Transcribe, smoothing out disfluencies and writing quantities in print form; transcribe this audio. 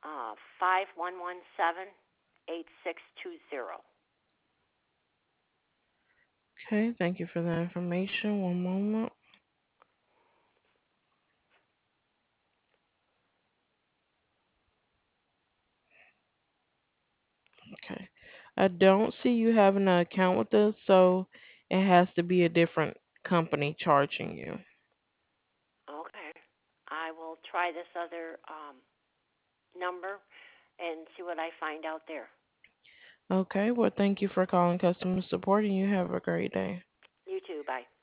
517-8620. Okay, thank you for that information. One moment. Okay. I don't see you having an account with us, so it has to be a different company charging you. Okay. I will try this other number and see what I find out there. Okay, well, thank you for calling customer support and you have a great day. You too. Bye.